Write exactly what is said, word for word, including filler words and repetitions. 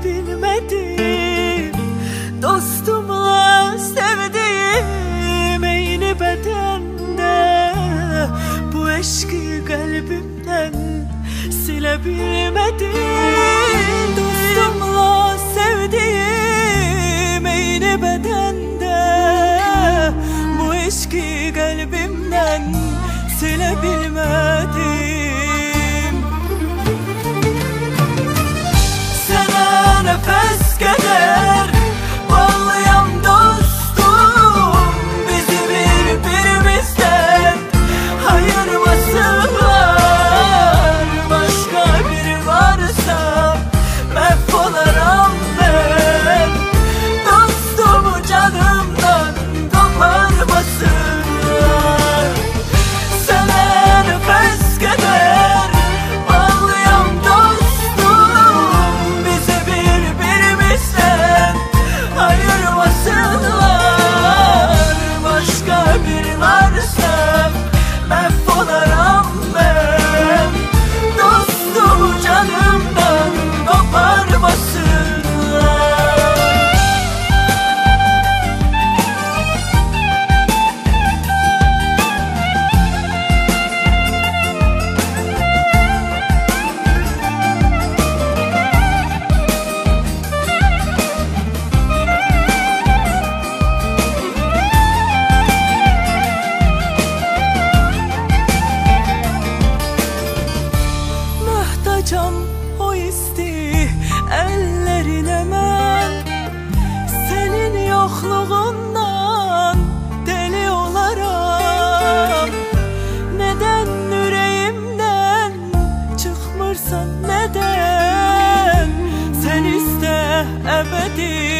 bilmedim. Dostumla sevdiğim eyni bedende, bu eşki kalbimden silebilmedim. Dostumla sevdiğim eyni bedende, bu eşki kalbimden silebilmedim. Sana nefes kadar bağlayan dostum, bizi birbirimizden ayırmasınlar. Başka biri varsa mahvolurum ben. Dostumu canımdan koparmasınlar. Sana nefes kadar bağlayan dostum, bizi birbirimizden ayırmasınlar. Başka biri varsa mahvolurum ben. Dostumu canımdan koparmasınlar. Muhtacam o isti ellerine ben, senin yokluğundan deli olaram. Neden yüreğimden çıkmırsan, neden? Sen iste ebedi